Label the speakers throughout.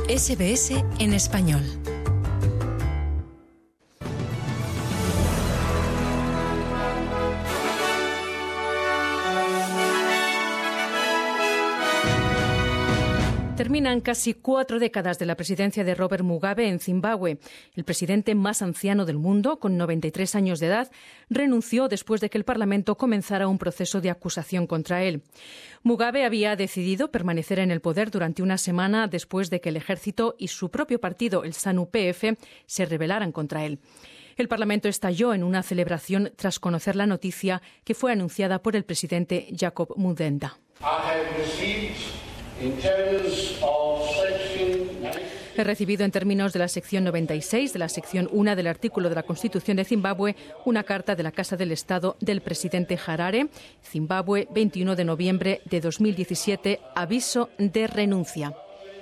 Speaker 1: SBS en español. Terminan casi 4 décadas de la presidencia de Robert Mugabe en Zimbabue. El presidente más anciano del mundo, con 93 años de edad, renunció después de que el Parlamento comenzara un proceso de acusación contra él. Mugabe había decidido permanecer en el poder durante una semana después de que el ejército y su propio partido, el ZANU-PF, se rebelaran contra él. El Parlamento estalló en una celebración tras conocer la noticia que fue anunciada por el presidente Jacob Mudenda. He recibido en términos de la sección 96 de la sección 1 del artículo de la Constitución de Zimbabue una carta de la Casa del Estado del presidente Harare, Zimbabue, 21 de noviembre de 2017, aviso de renuncia.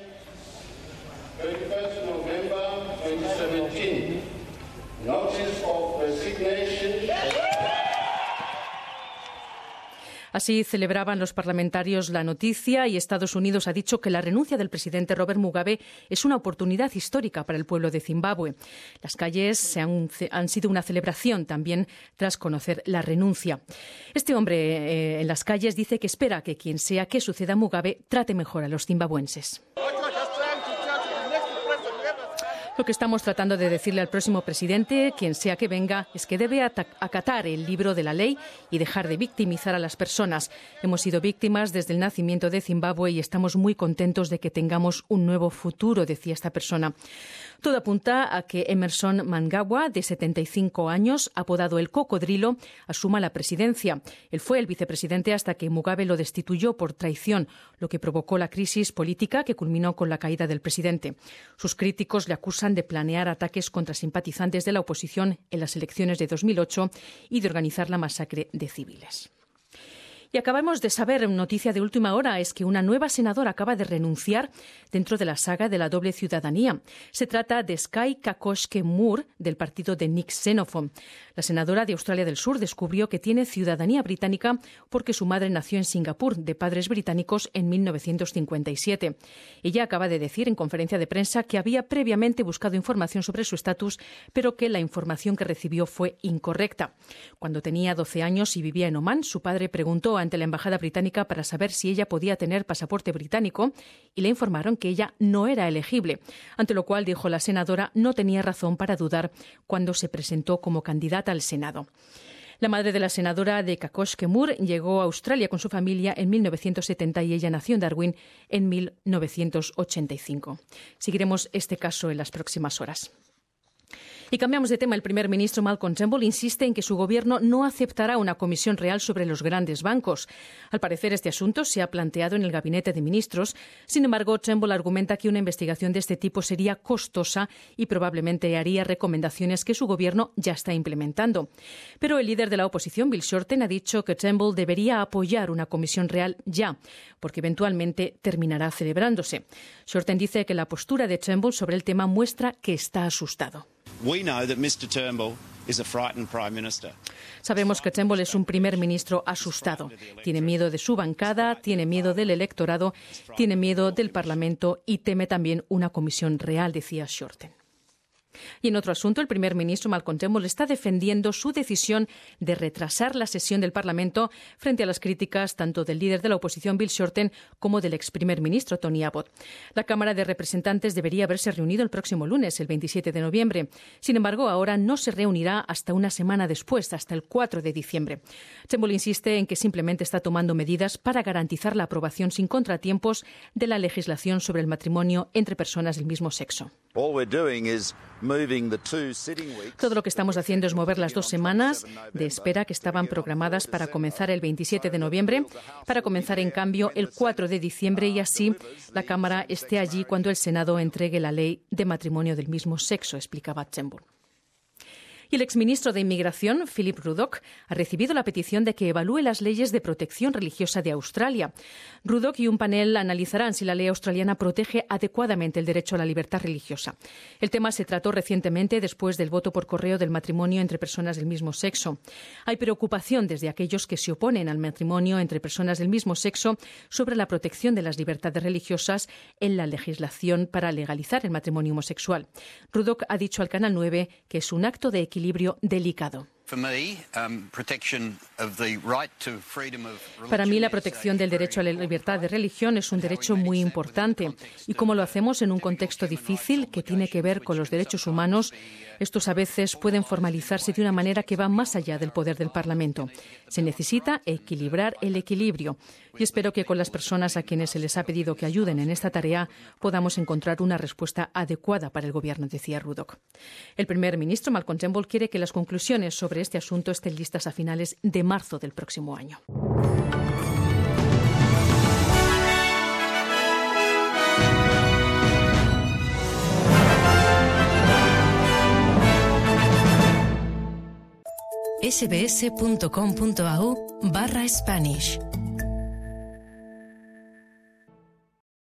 Speaker 1: Así celebraban los parlamentarios la noticia y Estados Unidos ha dicho que la renuncia del presidente Robert Mugabe es una oportunidad histórica para el pueblo de Zimbabue. Las calles han sido una celebración también tras conocer la renuncia. Este hombre en las calles dice que espera que quien sea que suceda a Mugabe trate mejor a los zimbabuenses. Lo que estamos tratando de decirle al próximo presidente, quien sea que venga, es que debe acatar el libro de la ley y dejar de victimizar a las personas. Hemos sido víctimas desde el nacimiento de Zimbabue y estamos muy contentos de que tengamos un nuevo futuro, decía esta persona. Todo apunta a que Emmerson Mnangagwa, de 75 años, apodado el Cocodrilo, asuma la presidencia. Él fue el vicepresidente hasta que Mugabe lo destituyó por traición, lo que provocó la crisis política que culminó con la caída del presidente. Sus críticos le acusan de planear ataques contra simpatizantes de la oposición en las elecciones de 2008 y de organizar la masacre de civiles. Y acabamos de saber, noticia de última hora, es que una nueva senadora acaba de renunciar dentro de la saga de la doble ciudadanía. Se trata de Skye Kakoshke Moore, del partido de Nick Xenophon. La senadora de Australia del Sur descubrió que tiene ciudadanía británica porque su madre nació en Singapur, de padres británicos, en 1957. Ella acaba de decir en conferencia de prensa que había previamente buscado información sobre su estatus, pero que la información que recibió fue incorrecta. Cuando tenía 12 años y vivía en Omán, su padre preguntó ante la embajada británica para saber si ella podía tener pasaporte británico y le informaron que ella no era elegible, ante lo cual, dijo la senadora, no tenía razón para dudar cuando se presentó como candidata al Senado. La madre de la senadora de Kakoshke Moore llegó a Australia con su familia en 1970 y ella nació en Darwin en 1985. Seguiremos este caso en las próximas horas. Y cambiamos de tema. El primer ministro Malcolm Turnbull insiste en que su gobierno no aceptará una comisión real sobre los grandes bancos. Al parecer, este asunto se ha planteado en el gabinete de ministros. Sin embargo, Turnbull argumenta que una investigación de este tipo sería costosa y probablemente haría recomendaciones que su gobierno ya está implementando. Pero el líder de la oposición, Bill Shorten, ha dicho que Turnbull debería apoyar una comisión real ya, porque eventualmente terminará celebrándose. Shorten dice que la postura de Turnbull sobre el tema muestra que está asustado. Sabemos que Turnbull es un primer ministro asustado. Tiene miedo de su bancada, tiene miedo del electorado, tiene miedo del Parlamento y teme también una comisión real, decía Shorten. Y en otro asunto, el primer ministro Malcolm Turnbull está defendiendo su decisión de retrasar la sesión del Parlamento frente a las críticas tanto del líder de la oposición, Bill Shorten, como del ex primer ministro, Tony Abbott. La Cámara de Representantes debería haberse reunido el próximo lunes, el 27 de noviembre. Sin embargo, ahora no se reunirá hasta una semana después, hasta el 4 de diciembre. Turnbull insiste en que simplemente está tomando medidas para garantizar la aprobación sin contratiempos de la legislación sobre el matrimonio entre personas del mismo sexo. Todo lo que estamos haciendo es mover las 2 semanas de espera que estaban programadas para comenzar el 27 de noviembre, para comenzar en cambio el 4 de diciembre y así la Cámara esté allí cuando el Senado entregue la ley de matrimonio del mismo sexo, explicaba Turnbull. Y el exministro de Inmigración, Philip Ruddock, ha recibido la petición de que evalúe las leyes de protección religiosa de Australia. Ruddock y un panel analizarán si la ley australiana protege adecuadamente el derecho a la libertad religiosa. El tema se trató recientemente después del voto por correo del matrimonio entre personas del mismo sexo. Hay preocupación desde aquellos que se oponen al matrimonio entre personas del mismo sexo sobre la protección de las libertades religiosas en la legislación para legalizar el matrimonio homosexual. Ruddock ha dicho al Canal 9 que es un acto de equilibrio delicado. Para mí, la protección del derecho a la libertad de religión es un derecho muy importante. Y como lo hacemos en un contexto difícil que tiene que ver con los derechos humanos, estos a veces pueden formalizarse de una manera que va más allá del poder del Parlamento. Se necesita equilibrar el equilibrio. Y espero que con las personas a quienes se les ha pedido que ayuden en esta tarea podamos encontrar una respuesta adecuada para el Gobierno, decía Ruddock. El primer ministro, Malcolm Turnbull, quiere que las conclusiones sobre este asunto estén listas a finales de marzo del próximo año.
Speaker 2: sbs.com.au/Spanish